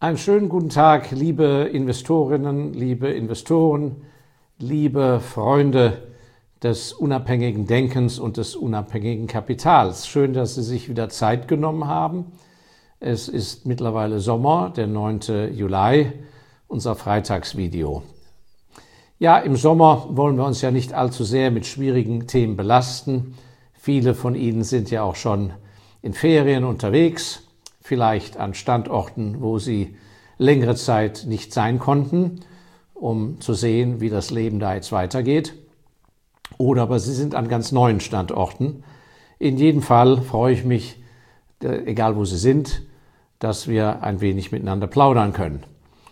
Einen schönen guten Tag, liebe Investorinnen, liebe Investoren, liebe Freunde des unabhängigen Denkens und des unabhängigen Kapitals. Schön, dass Sie sich wieder Zeit genommen haben. Es ist mittlerweile Sommer, der 9. Juli, unser Freitagsvideo. Ja, im Sommer wollen wir uns ja nicht allzu sehr mit schwierigen Themen belasten. Viele von Ihnen sind ja auch schon in Ferien unterwegs, vielleicht an Standorten, wo sie längere Zeit nicht sein konnten, um zu sehen, wie das Leben da jetzt weitergeht. Oder aber sie sind an ganz neuen Standorten. In jedem Fall freue ich mich, egal wo Sie sind, dass wir ein wenig miteinander plaudern können.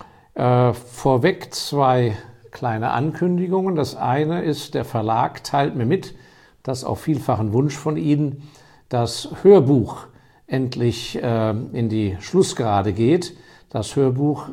Vorweg 2 kleine Ankündigungen. Das eine ist, der Verlag teilt mir mit, dass auf vielfachen Wunsch von Ihnen das Hörbuch endlich in die Schlussgerade geht. Das Hörbuch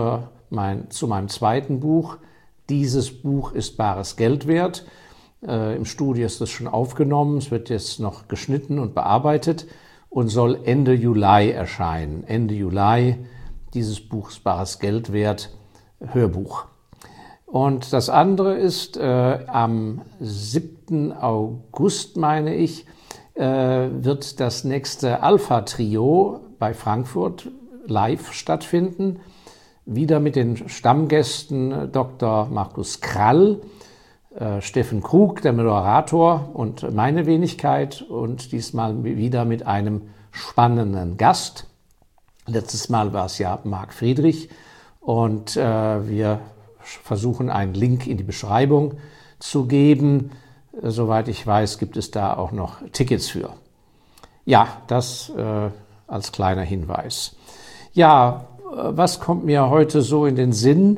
zu meinem zweiten Buch. Dieses Buch ist bares Geld wert. Im Studio ist es schon aufgenommen. Es wird jetzt noch geschnitten und bearbeitet und soll Ende Juli erscheinen. Ende Juli, dieses Buch ist bares Geld wert, Hörbuch. Und das andere ist, am 7. August, meine ich, wird das nächste Alpha-Trio bei Frankfurt live stattfinden. Wieder mit den Stammgästen Dr. Markus Krall, Steffen Krug, der Moderator, und meine Wenigkeit. Und diesmal wieder mit einem spannenden Gast. Letztes Mal war es ja Marc Friedrich. Und wir versuchen, einen Link in die Beschreibung zu geben. Soweit ich weiß, gibt es da auch noch Tickets für. Ja, das als kleiner Hinweis. Ja, was kommt mir heute so in den Sinn?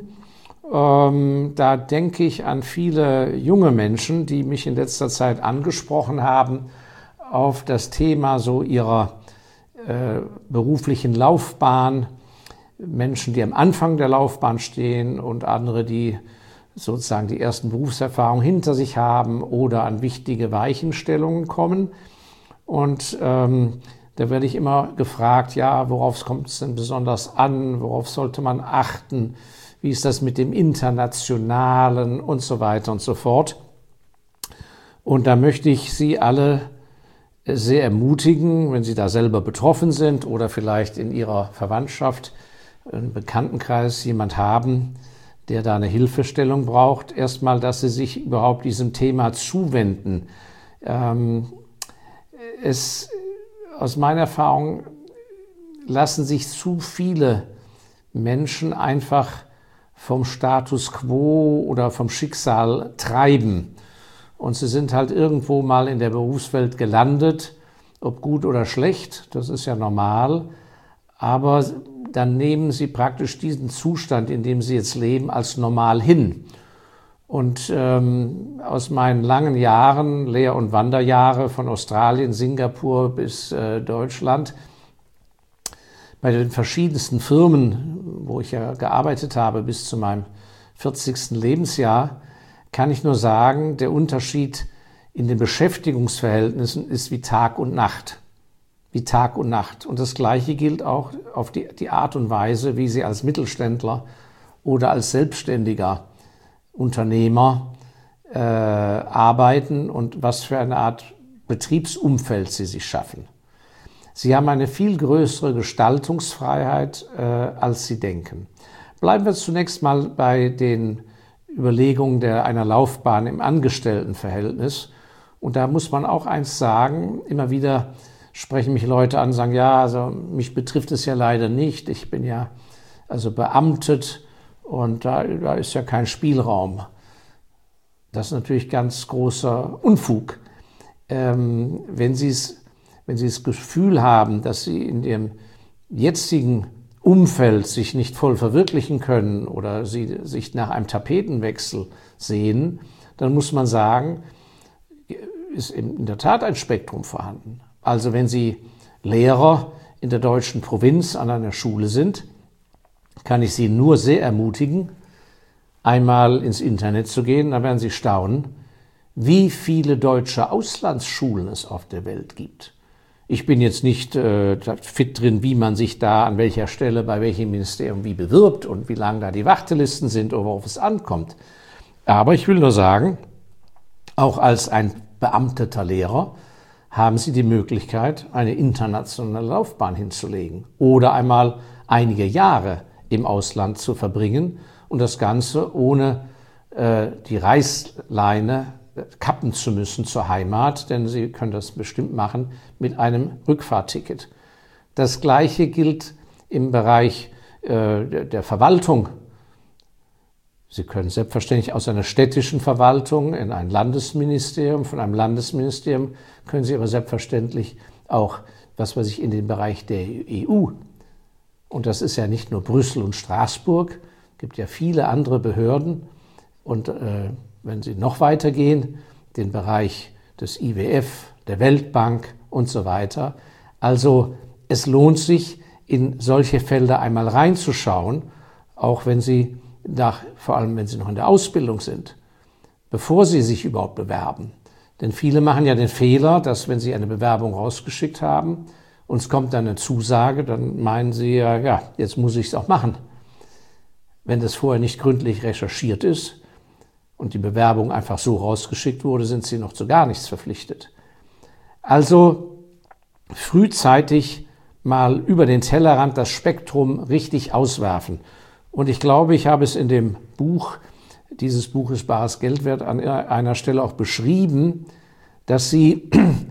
Da denke ich an viele junge Menschen, die mich in letzter Zeit angesprochen haben auf das Thema so ihrer beruflichen Laufbahn. Menschen, die am Anfang der Laufbahn stehen und andere, die sozusagen die ersten Berufserfahrungen hinter sich haben oder an wichtige Weichenstellungen kommen. Und da werde ich immer gefragt, ja, worauf kommt es denn besonders an, worauf sollte man achten, wie ist das mit dem Internationalen und so weiter und so fort. Und da möchte ich Sie alle sehr ermutigen, wenn Sie da selber betroffen sind oder vielleicht in Ihrer Verwandtschaft, im Bekanntenkreis jemand haben, der da eine Hilfestellung braucht, erstmal, dass Sie sich überhaupt diesem Thema zuwenden. Aus meiner Erfahrung lassen sich zu viele Menschen einfach vom Status quo oder vom Schicksal treiben. Und sie sind halt irgendwo mal in der Berufswelt gelandet, ob gut oder schlecht, das ist ja normal, aber dann nehmen sie praktisch diesen Zustand, in dem sie jetzt leben, als normal hin. Und aus meinen langen Jahren, Lehr- und Wanderjahre von Australien, Singapur bis Deutschland, bei den verschiedensten Firmen, wo ich ja gearbeitet habe bis zu meinem 40. Lebensjahr, kann ich nur sagen, der Unterschied in den Beschäftigungsverhältnissen ist wie Tag und Nacht. Wie Tag und Nacht. Und das Gleiche gilt auch auf die Art und Weise, wie Sie als Mittelständler oder als selbstständiger Unternehmer arbeiten und was für eine Art Betriebsumfeld Sie sich schaffen. Sie haben eine viel größere Gestaltungsfreiheit, als Sie denken. Bleiben wir zunächst mal bei den Überlegungen einer Laufbahn im Angestelltenverhältnis. Und da muss man auch eins sagen, immer wieder sprechen mich Leute an und sagen, ja, also mich betrifft es ja leider nicht. Ich bin ja also beamtet und da ist ja kein Spielraum. Das ist natürlich ganz großer Unfug. Wenn Sie das Gefühl haben, dass Sie in dem jetzigen Umfeld sich nicht voll verwirklichen können oder Sie sich nach einem Tapetenwechsel sehen, dann muss man sagen, ist in der Tat ein Spektrum vorhanden. Also wenn Sie Lehrer in der deutschen Provinz an einer Schule sind, kann ich Sie nur sehr ermutigen, einmal ins Internet zu gehen, da werden Sie staunen, wie viele deutsche Auslandsschulen es auf der Welt gibt. Ich bin jetzt nicht fit drin, wie man sich da an welcher Stelle bei welchem Ministerium wie bewirbt und wie lang da die Wartelisten sind oder worauf es ankommt. Aber ich will nur sagen, auch als ein beamteter Lehrer haben Sie die Möglichkeit, eine internationale Laufbahn hinzulegen oder einmal einige Jahre im Ausland zu verbringen und das Ganze ohne die Reißleine kappen zu müssen zur Heimat, denn Sie können das bestimmt machen mit einem Rückfahrticket. Das Gleiche gilt im Bereich der Verwaltung. Sie können selbstverständlich aus einer städtischen Verwaltung in ein Landesministerium, von einem Landesministerium können Sie aber selbstverständlich auch, was weiß ich, in den Bereich der EU. Und das ist ja nicht nur Brüssel und Straßburg, es gibt ja viele andere Behörden. Und wenn Sie noch weiter gehen, den Bereich des IWF, der Weltbank und so weiter. Also es lohnt sich, in solche Felder einmal reinzuschauen, auch wenn Sie vor allem wenn Sie noch in der Ausbildung sind, bevor Sie sich überhaupt bewerben. Denn viele machen ja den Fehler, dass wenn Sie eine Bewerbung rausgeschickt haben und es kommt dann eine Zusage, dann meinen Sie ja, jetzt muss ich es auch machen. Wenn das vorher nicht gründlich recherchiert ist und die Bewerbung einfach so rausgeschickt wurde, sind Sie noch zu gar nichts verpflichtet. Also frühzeitig mal über den Tellerrand das Spektrum richtig auswerfen. Und ich glaube, ich habe es in dem Buch, dieses Buch ist bares Geld wert, an einer Stelle auch beschrieben, dass Sie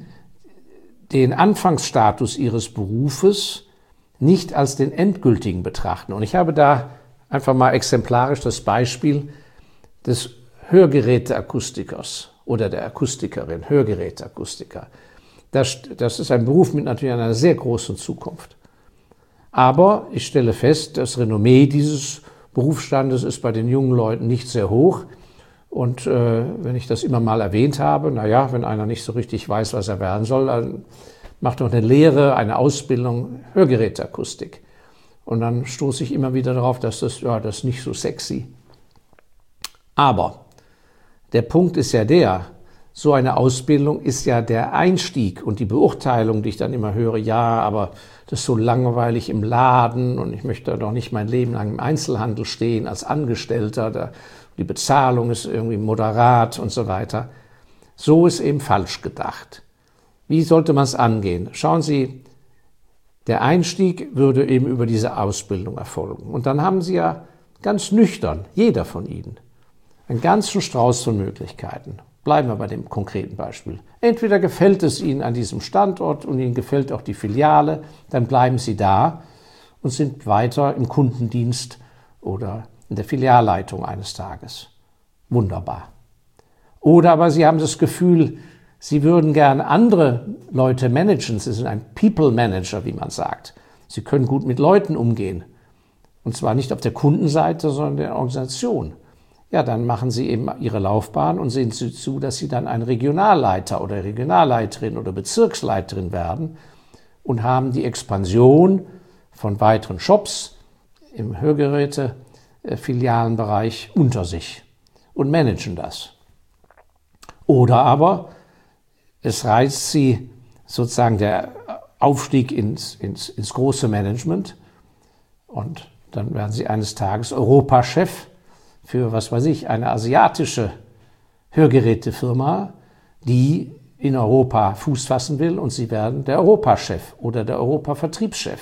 den Anfangsstatus Ihres Berufes nicht als den endgültigen betrachten. Und ich habe da einfach mal exemplarisch das Beispiel des Hörgeräteakustikers oder der Akustikerin, Hörgeräteakustiker. Das ist ein Beruf mit natürlich einer sehr großen Zukunft. Aber ich stelle fest, das Renommee dieses Berufsstandes ist bei den jungen Leuten nicht sehr hoch. Und wenn ich das immer mal erwähnt habe, naja, wenn einer nicht so richtig weiß, was er werden soll, dann macht doch eine Lehre, eine Ausbildung Hörgeräteakustik. Und dann stoße ich immer wieder darauf, dass das ist nicht so sexy. Aber der Punkt ist ja der, so eine Ausbildung ist ja der Einstieg und die Beurteilung, die ich dann immer höre, ja, aber das ist so langweilig im Laden und ich möchte doch nicht mein Leben lang im Einzelhandel stehen als Angestellter, die Bezahlung ist irgendwie moderat und so weiter. So ist eben falsch gedacht. Wie sollte man es angehen? Schauen Sie, der Einstieg würde eben über diese Ausbildung erfolgen. Und dann haben Sie ja ganz nüchtern, jeder von Ihnen, einen ganzen Strauß von Möglichkeiten. Bleiben wir bei dem konkreten Beispiel. Entweder gefällt es Ihnen an diesem Standort und Ihnen gefällt auch die Filiale, dann bleiben Sie da und sind weiter im Kundendienst oder in der Filialleitung eines Tages. Wunderbar. Oder aber Sie haben das Gefühl, Sie würden gern andere Leute managen. Sie sind ein People Manager, wie man sagt. Sie können gut mit Leuten umgehen. Und zwar nicht auf der Kundenseite, sondern der Organisation. Ja, dann machen Sie eben Ihre Laufbahn und sehen Sie zu, dass Sie dann ein Regionalleiter oder Regionalleiterin oder Bezirksleiterin werden und haben die Expansion von weiteren Shops im Hörgeräte-Filialenbereich unter sich und managen das. Oder aber es reizt Sie sozusagen der Aufstieg ins große Management und dann werden Sie eines Tages Europachef für, was weiß ich, eine asiatische Hörgerätefirma, die in Europa Fuß fassen will und Sie werden der Europachef oder der Europavertriebschef.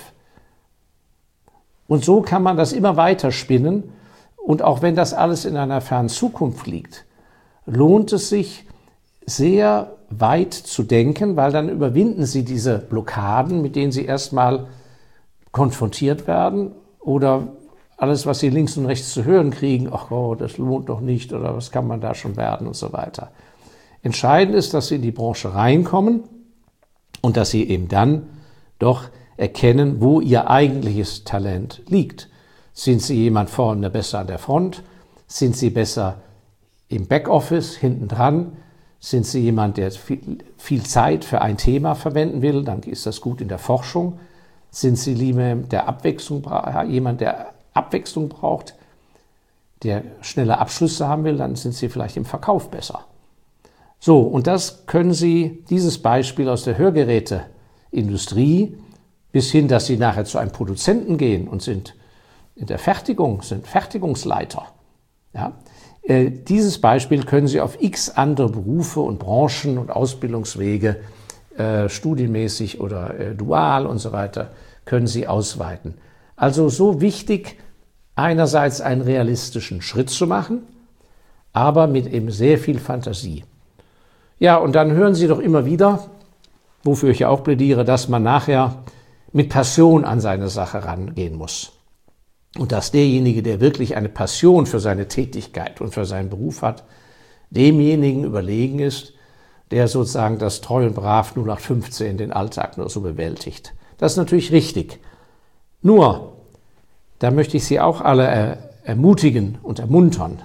Und so kann man das immer weiter spinnen und auch wenn das alles in einer fernen Zukunft liegt, lohnt es sich sehr weit zu denken, weil dann überwinden Sie diese Blockaden, mit denen Sie erstmal konfrontiert werden oder alles, was Sie links und rechts zu hören kriegen, ach oh, das lohnt doch nicht oder was kann man da schon werden und so weiter. Entscheidend ist, dass Sie in die Branche reinkommen und dass Sie eben dann doch erkennen, wo Ihr eigentliches Talent liegt. Sind Sie jemand vorne besser an der Front? Sind Sie besser im Backoffice, hinten dran? Sind Sie jemand, der viel Zeit für ein Thema verwenden will? Dann ist das gut in der Forschung. Sind Sie lieber jemand, der Abwechslung braucht, der schnelle Abschlüsse haben will, dann sind Sie vielleicht im Verkauf besser. So, und das können Sie, dieses Beispiel aus der Hörgeräte Industrie bis hin, dass sie nachher zu einem Produzenten gehen und sind in der Fertigung, sind Fertigungsleiter. Ja? Dieses Beispiel können Sie auf x andere Berufe und Branchen und Ausbildungswege, studienmäßig oder dual und so weiter, können Sie ausweiten. Also so wichtig, einerseits einen realistischen Schritt zu machen, aber mit eben sehr viel Fantasie. Ja, und dann hören Sie doch immer wieder, wofür ich ja auch plädiere, dass man nachher mit Passion an seine Sache rangehen muss. Und dass derjenige, der wirklich eine Passion für seine Tätigkeit und für seinen Beruf hat, demjenigen überlegen ist, der sozusagen das treu und brav 0815 den Alltag nur so bewältigt. Das ist natürlich richtig. Nur, da möchte ich Sie auch alle ermutigen und ermuntern.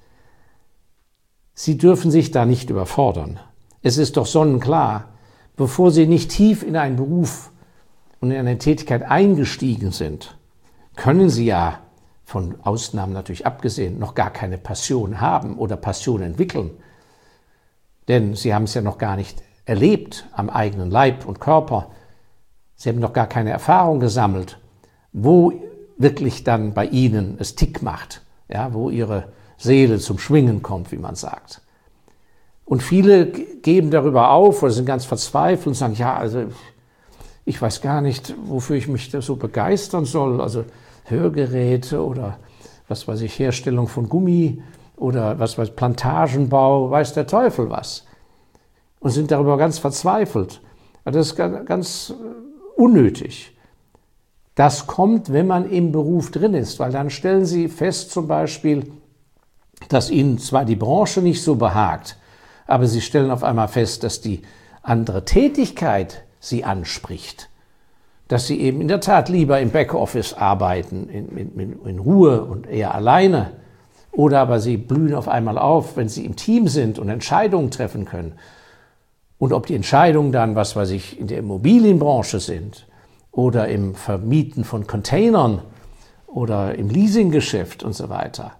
Sie dürfen sich da nicht überfordern. Es ist doch sonnenklar, bevor Sie nicht tief in einen Beruf und in eine Tätigkeit eingestiegen sind, können Sie ja, von Ausnahmen natürlich abgesehen, noch gar keine Passion haben oder Passion entwickeln. Denn Sie haben es ja noch gar nicht erlebt am eigenen Leib und Körper. Sie haben noch gar keine Erfahrung gesammelt, wo wirklich dann bei Ihnen es Tick macht, ja, wo Ihre Seele zum Schwingen kommt, wie man sagt. Und viele geben darüber auf oder sind ganz verzweifelt und sagen, ja, also ich weiß gar nicht, wofür ich mich da so begeistern soll. Also Hörgeräte oder was weiß ich, Herstellung von Gummi oder was weiß Plantagenbau, weiß der Teufel was. Und sind darüber ganz verzweifelt. Das ist ganz unnötig. Das kommt, wenn man im Beruf drin ist, weil dann stellen Sie fest zum Beispiel, dass Ihnen zwar die Branche nicht so behagt, aber Sie stellen auf einmal fest, dass die andere Tätigkeit Sie anspricht. Dass Sie eben in der Tat lieber im Backoffice arbeiten, in Ruhe und eher alleine. Oder aber Sie blühen auf einmal auf, wenn Sie im Team sind und Entscheidungen treffen können. Und ob die Entscheidungen dann, was weiß ich, in der Immobilienbranche sind oder im Vermieten von Containern oder im Leasinggeschäft und so weiter.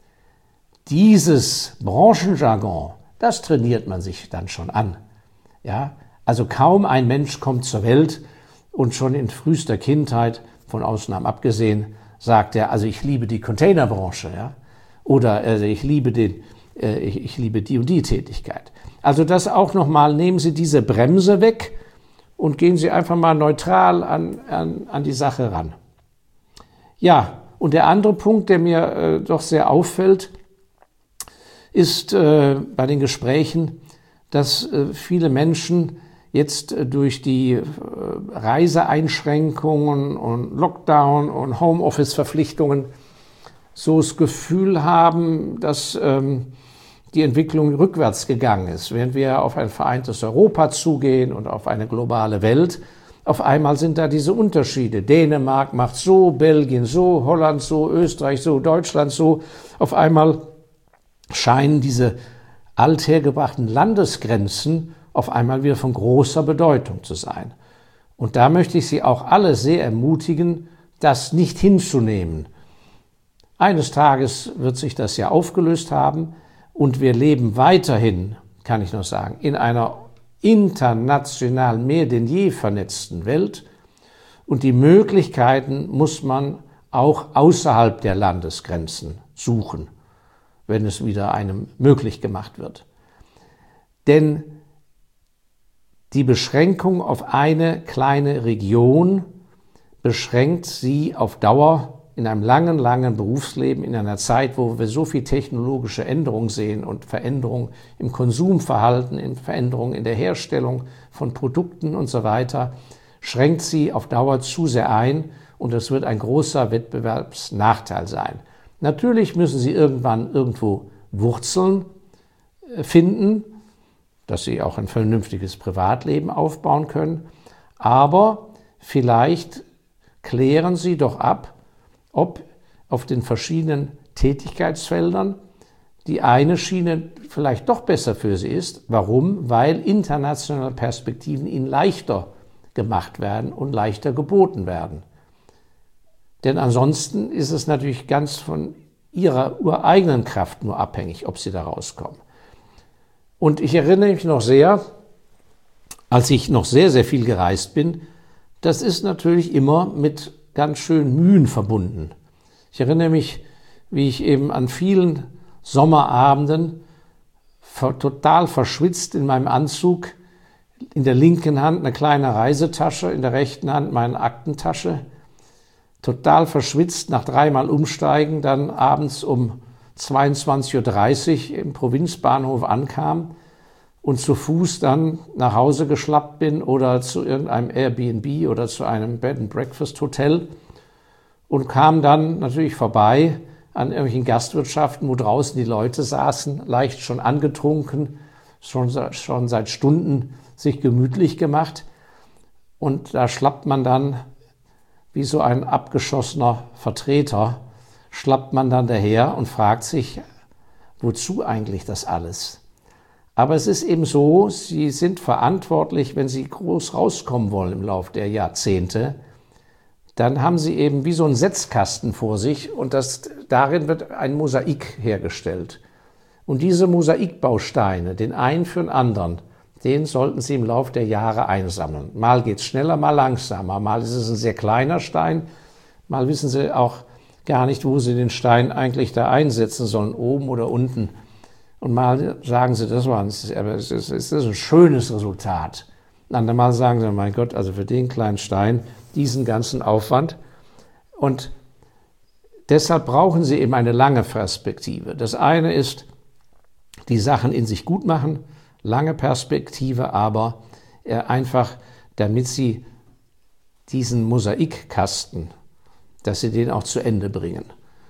Dieses Branchenjargon, das trainiert man sich dann schon an. Ja? Also kaum ein Mensch kommt zur Welt und schon in frühester Kindheit, von Ausnahmen abgesehen, sagt er, also ich liebe die Containerbranche, ja? Oder ich liebe die und die Tätigkeit. Also das auch nochmal, nehmen Sie diese Bremse weg und gehen Sie einfach mal neutral an die Sache ran. Ja, und der andere Punkt, der mir doch sehr auffällt, ist bei den Gesprächen, dass viele Menschen jetzt durch die Reiseeinschränkungen und Lockdown und Homeoffice-Verpflichtungen so das Gefühl haben, dass die Entwicklung rückwärts gegangen ist. Während wir auf ein vereintes Europa zugehen und auf eine globale Welt, auf einmal sind da diese Unterschiede. Dänemark macht so, Belgien so, Holland so, Österreich so, Deutschland so. Auf einmal scheinen diese althergebrachten Landesgrenzen auf einmal wieder von großer Bedeutung zu sein. Und da möchte ich Sie auch alle sehr ermutigen, das nicht hinzunehmen. Eines Tages wird sich das ja aufgelöst haben und wir leben weiterhin, kann ich noch sagen, in einer international mehr denn je vernetzten Welt und die Möglichkeiten muss man auch außerhalb der Landesgrenzen suchen, wenn es wieder einem möglich gemacht wird. Denn die Beschränkung auf eine kleine Region beschränkt Sie auf Dauer in einem langen Berufsleben, in einer Zeit, wo wir so viel technologische Änderungen sehen und Veränderungen im Konsumverhalten, Veränderungen in der Herstellung von Produkten und so weiter, schränkt Sie auf Dauer zu sehr ein und es wird ein großer Wettbewerbsnachteil sein. Natürlich müssen Sie irgendwann irgendwo Wurzeln finden, dass Sie auch ein vernünftiges Privatleben aufbauen können, aber vielleicht klären Sie doch ab, ob auf den verschiedenen Tätigkeitsfeldern die eine Schiene vielleicht doch besser für Sie ist. Warum? Weil internationale Perspektiven Ihnen leichter gemacht werden und leichter geboten werden. Denn ansonsten ist es natürlich ganz von Ihrer ureigenen Kraft nur abhängig, ob Sie da rauskommen. Und ich erinnere mich noch sehr als ich noch sehr, sehr viel gereist bin, das ist natürlich immer mit ganz schön Mühen verbunden. Ich erinnere mich, wie ich eben an vielen Sommerabenden total verschwitzt in meinem Anzug, in der linken Hand eine kleine Reisetasche, in der rechten Hand meine Aktentasche, total verschwitzt nach 3-mal Umsteigen, dann abends um 22:30 Uhr im Provinzbahnhof ankam und zu Fuß dann nach Hause geschlappt bin oder zu irgendeinem Airbnb oder zu einem Bed-and-Breakfast-Hotel und kam dann natürlich vorbei an irgendwelchen Gastwirtschaften, wo draußen die Leute saßen, leicht schon angetrunken, schon seit Stunden sich gemütlich gemacht. Und da schlappt man dann, wie so ein abgeschossener Vertreter, schlappt man dann daher und fragt sich, wozu eigentlich das alles? Aber es ist eben so, sie sind verantwortlich, wenn sie groß rauskommen wollen im Laufe der Jahrzehnte, dann haben sie eben wie so einen Setzkasten vor sich und darin wird ein Mosaik hergestellt. Und diese Mosaikbausteine, den einen für den anderen, den sollten sie im Laufe der Jahre einsammeln. Mal geht es schneller, mal langsamer, mal ist es ein sehr kleiner Stein, mal wissen sie auch gar nicht, wo sie den Stein eigentlich da einsetzen sollen, oben oder unten. Und mal sagen sie, das ist ein schönes Resultat. Und andermal sagen sie, mein Gott, also für den kleinen Stein, diesen ganzen Aufwand. Und deshalb brauchen sie eben eine lange Perspektive. Das eine ist, die Sachen in sich gut machen, lange Perspektive, aber einfach, damit sie diesen Mosaikkasten, dass sie den auch zu Ende bringen.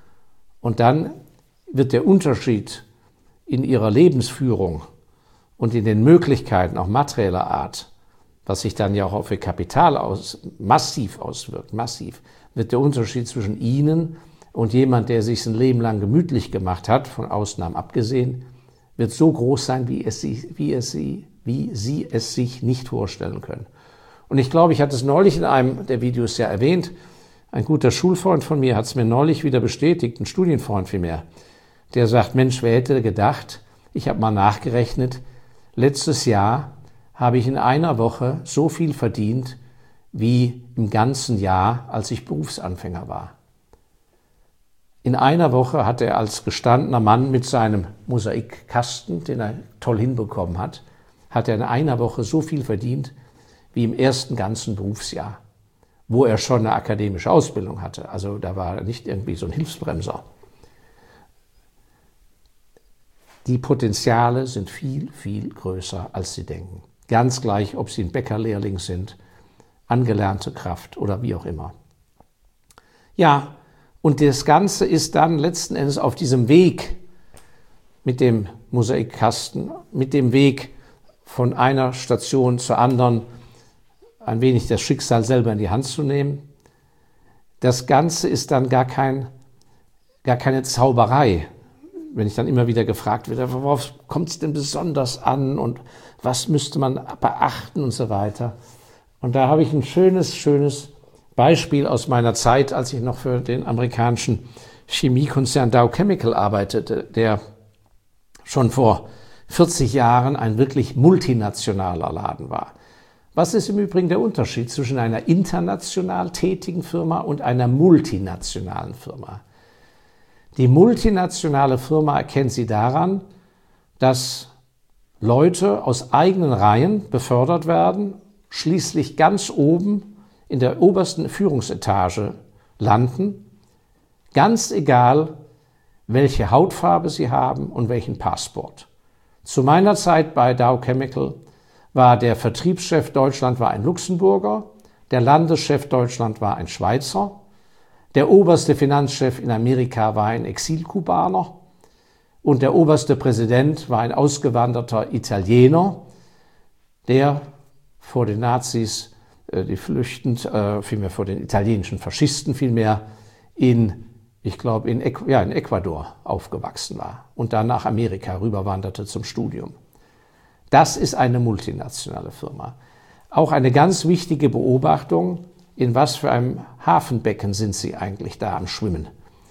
Und dann wird der Unterschied in ihrer Lebensführung und in den Möglichkeiten, auch materieller Art, was sich dann ja auch auf ihr Kapital massiv auswirkt, wird der Unterschied zwischen ihnen und jemand, der sich ein Leben lang gemütlich gemacht hat, von Ausnahmen abgesehen, wird so groß sein, wie sie es sich nicht vorstellen können. Und ich glaube, ich hatte es neulich in einem der Videos ja erwähnt, ein guter Schulfreund von mir hat es mir neulich wieder bestätigt, ein Studienfreund vielmehr, der sagt, Mensch, wer hätte gedacht, ich habe mal nachgerechnet, letztes Jahr habe ich in einer Woche so viel verdient wie im ganzen Jahr, als ich Berufsanfänger war. In einer Woche hat er als gestandener Mann mit seinem Mosaikkasten, den er toll hinbekommen hat er in einer Woche so viel verdient wie im ersten ganzen Berufsjahr, wo er schon eine akademische Ausbildung hatte. Also da war er nicht irgendwie so ein Hilfsbremser. Die Potenziale sind viel, viel größer, als Sie denken. Ganz gleich, ob Sie ein Bäckerlehrling sind, angelernte Kraft oder wie auch immer. Ja, und das Ganze ist dann letzten Endes auf diesem Weg mit dem Mosaikkasten, mit dem Weg von einer Station zur anderen, ein wenig das Schicksal selber in die Hand zu nehmen. Das Ganze ist dann gar keine Zauberei. Wenn ich dann immer wieder gefragt werde, worauf kommt es denn besonders an und was müsste man beachten und so weiter. Und da habe ich ein schönes Beispiel aus meiner Zeit, als ich noch für den amerikanischen Chemiekonzern Dow Chemical arbeitete, der schon vor 40 Jahren ein wirklich multinationaler Laden war. Was ist im Übrigen der Unterschied zwischen einer international tätigen Firma und einer multinationalen Firma? Die multinationale Firma erkennt sie daran, dass Leute aus eigenen Reihen befördert werden, schließlich ganz oben in der obersten Führungsetage landen, ganz egal, welche Hautfarbe sie haben und welchen Passport. Zu meiner Zeit bei Dow Chemical war der Vertriebschef Deutschland ein Luxemburger, der Landeschef Deutschland war ein Schweizer, der oberste Finanzchef in Amerika war ein Exilkubaner und der oberste Präsident war ein ausgewanderter Italiener, der vor den Nazis, vielmehr vor den italienischen Faschisten vielmehr, in Ecuador aufgewachsen war und dann nach Amerika rüberwanderte zum Studium. Das ist eine multinationale Firma. Auch eine ganz wichtige Beobachtung, in was für einem Hafenbecken sind Sie eigentlich da am Schwimmen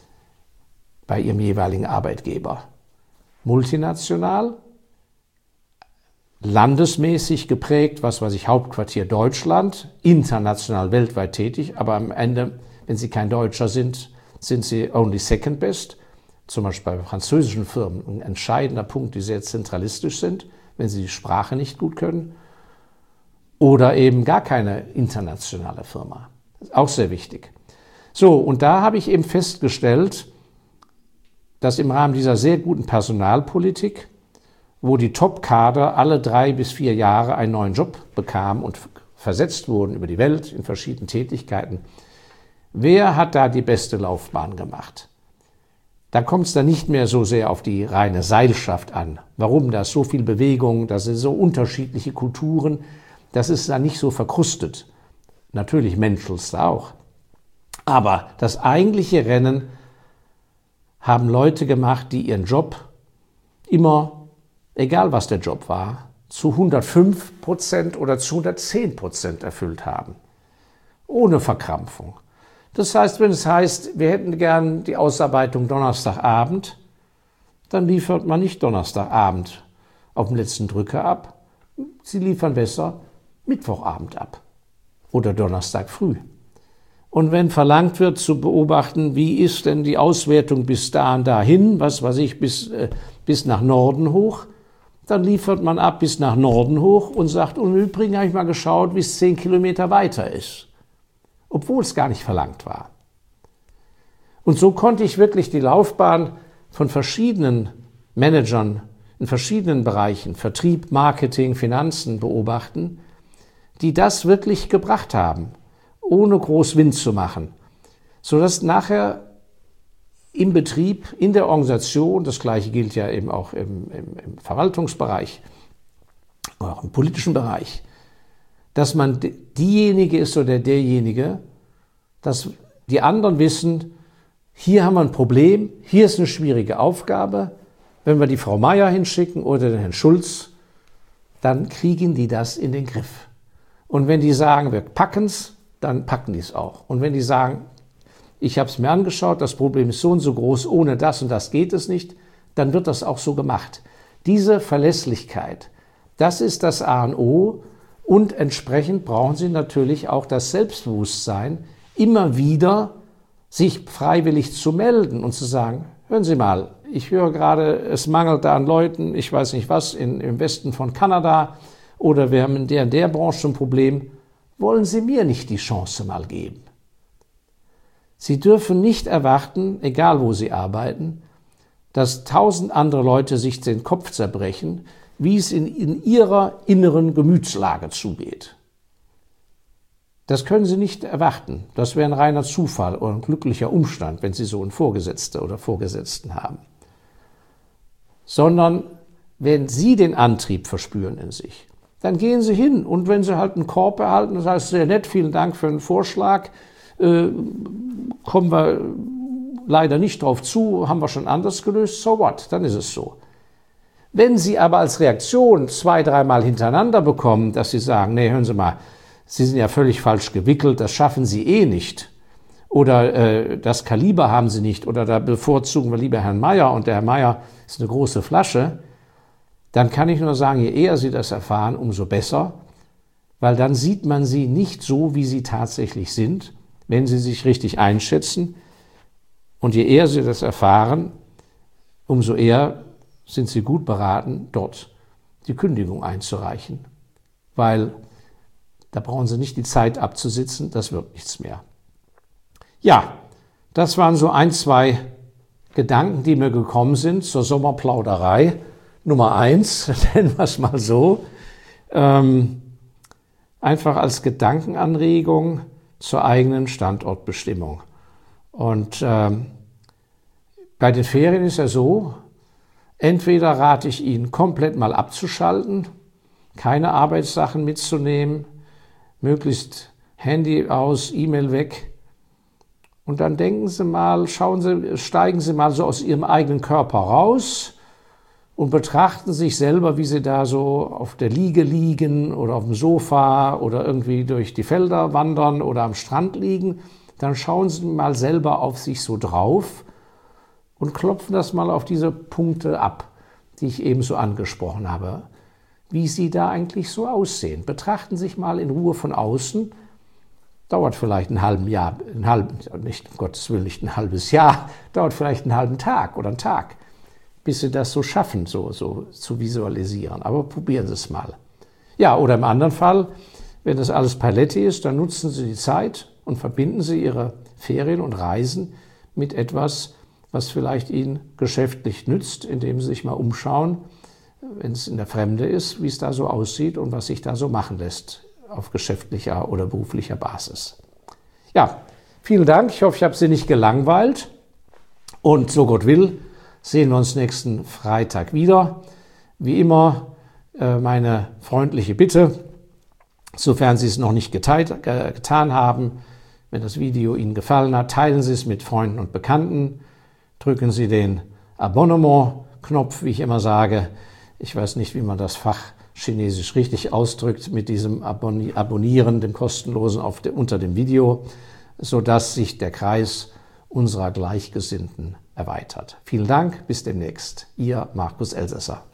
bei Ihrem jeweiligen Arbeitgeber? Multinational, landesmäßig geprägt, was weiß ich, Hauptquartier Deutschland, international, weltweit tätig, aber am Ende, wenn Sie kein Deutscher sind, sind Sie only second best. Zum Beispiel bei französischen Firmen ein entscheidender Punkt, die sehr zentralistisch sind, wenn sie die Sprache nicht gut können. Oder eben gar keine internationale Firma. Das ist auch sehr wichtig. So, und da habe ich eben festgestellt, dass im Rahmen dieser sehr guten Personalpolitik, wo die Top-Kader alle 3 bis 4 Jahre einen neuen Job bekamen und versetzt wurden über die Welt in verschiedenen Tätigkeiten, wer hat da die beste Laufbahn gemacht? Da kommt es dann nicht mehr so sehr auf die reine Seilschaft an. Warum? Da ist so viel Bewegung, das sind so unterschiedliche Kulturen, das ist dann nicht so verkrustet. Natürlich menschelst du auch. Aber das eigentliche Rennen haben Leute gemacht, die ihren Job immer, egal was der Job war, zu 105% oder zu 110% erfüllt haben. Ohne Verkrampfung. Das heißt, wenn es heißt, wir hätten gern die Ausarbeitung Donnerstagabend, dann liefert man nicht Donnerstagabend auf dem letzten Drücker ab. Sie liefern besser Mittwochabend ab oder Donnerstag früh. Und wenn verlangt wird, zu beobachten, wie ist denn die Auswertung bis da und dahin, was weiß ich, bis nach Norden hoch, dann liefert man ab bis nach Norden hoch und sagt, und im Übrigen habe ich mal geschaut, wie es 10 Kilometer weiter ist. Obwohl es gar nicht verlangt war. Und so konnte ich wirklich die Laufbahn von verschiedenen Managern in verschiedenen Bereichen, Vertrieb, Marketing, Finanzen beobachten, die das wirklich gebracht haben, ohne groß Wind zu machen, sodass nachher im Betrieb, in der Organisation, das Gleiche gilt ja eben auch im Verwaltungsbereich, auch im politischen Bereich, dass man diejenige ist oder derjenige, dass die anderen wissen, hier haben wir ein Problem, hier ist eine schwierige Aufgabe. Wenn wir die Frau Meier hinschicken oder den Herrn Schulz, dann kriegen die das in den Griff. Und wenn die sagen, wir packen es, dann packen die es auch. Und wenn die sagen, ich habe es mir angeschaut, das Problem ist so und so groß, ohne das und das geht es nicht, dann wird das auch so gemacht. Diese Verlässlichkeit, das ist das A und O. Und entsprechend brauchen Sie natürlich auch das Selbstbewusstsein, immer wieder sich freiwillig zu melden und zu sagen, hören Sie mal, ich höre gerade, es mangelt da an Leuten, ich weiß nicht was, im Westen von Kanada oder wir haben in der Branche ein Problem, wollen Sie mir nicht die Chance mal geben? Sie dürfen nicht erwarten, egal wo Sie arbeiten, dass 1000 andere Leute sich den Kopf zerbrechen, wie es in ihrer inneren Gemütslage zugeht. Das können Sie nicht erwarten. Das wäre ein reiner Zufall oder ein glücklicher Umstand, wenn Sie so einen Vorgesetzten oder Vorgesetzten haben. Sondern wenn Sie den Antrieb verspüren in sich, dann gehen Sie hin. Und wenn Sie halt einen Korb erhalten, das heißt, sehr nett, vielen Dank für den Vorschlag, kommen wir leider nicht drauf zu, haben wir schon anders gelöst, so what, dann ist es so. Wenn Sie aber als Reaktion 2-3 Mal hintereinander bekommen, dass Sie sagen, nee, hören Sie mal, Sie sind ja völlig falsch gewickelt, das schaffen Sie eh nicht. Oder das Kaliber haben Sie nicht. Oder da bevorzugen wir lieber Herrn Meier und der Herr Meier ist eine große Flasche. Dann kann ich nur sagen, je eher Sie das erfahren, umso besser. Weil dann sieht man Sie nicht so, wie Sie tatsächlich sind, wenn Sie sich richtig einschätzen. Und je eher Sie das erfahren, umso eher sind Sie gut beraten, dort die Kündigung einzureichen. Weil da brauchen Sie nicht die Zeit abzusitzen, das wird nichts mehr. Ja, das waren so 1-2 Gedanken, die mir gekommen sind zur Sommerplauderei. Nummer 1, nennen wir es mal so, einfach als Gedankenanregung zur eigenen Standortbestimmung. Und bei den Ferien ist ja so, entweder rate ich Ihnen, komplett mal abzuschalten, keine Arbeitssachen mitzunehmen, möglichst Handy aus, E-Mail weg. Und dann denken Sie mal, steigen Sie mal so aus Ihrem eigenen Körper raus und betrachten sich selber, wie Sie da so auf der Liege liegen oder auf dem Sofa oder irgendwie durch die Felder wandern oder am Strand liegen. Dann schauen Sie mal selber auf sich so drauf und klopfen das mal auf diese Punkte ab, die ich eben so angesprochen habe. wie Sie da eigentlich so aussehen. Betrachten Sie sich mal in Ruhe von außen. Dauert vielleicht ein halbes Jahr, nicht, um Gottes Willen, nicht ein halbes Jahr, dauert vielleicht einen halben Tag oder einen Tag, bis Sie das so schaffen, so zu visualisieren. Aber probieren Sie es mal. Ja, oder im anderen Fall, wenn das alles Paletti ist, dann nutzen Sie die Zeit und verbinden Sie Ihre Ferien und Reisen mit etwas, was vielleicht Ihnen geschäftlich nützt, indem Sie sich mal umschauen, wenn es in der Fremde ist, wie es da so aussieht und was sich da so machen lässt auf geschäftlicher oder beruflicher Basis. Ja, vielen Dank. Ich hoffe, ich habe Sie nicht gelangweilt. Und so Gott will, sehen wir uns nächsten Freitag wieder. Wie immer meine freundliche Bitte, sofern Sie es noch nicht getan haben, wenn das Video Ihnen gefallen hat, teilen Sie es mit Freunden und Bekannten. Drücken Sie den Abonnement-Knopf, wie ich immer sage. Ich weiß nicht, wie man das Fachchinesisch richtig ausdrückt, mit diesem Abonnieren, dem kostenlosen unter dem Video, sodass sich der Kreis unserer Gleichgesinnten erweitert. Vielen Dank, bis demnächst. Ihr Markus Elsässer.